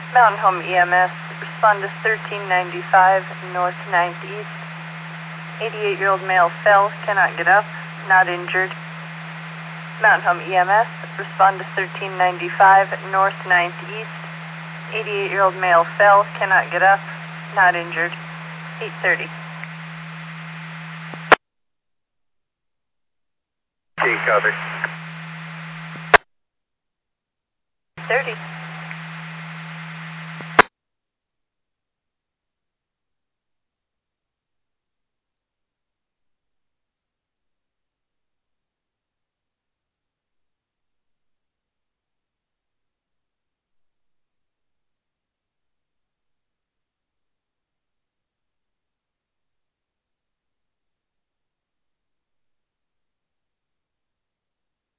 Mountain Home EMS, respond to 1395 North 9th East. 88-year-old male fell, cannot get up, not injured. Mountain Home EMS, respond to 1395 North 9th East. 88-year-old male fell, cannot get up, not injured. 8:30. Copy. 30.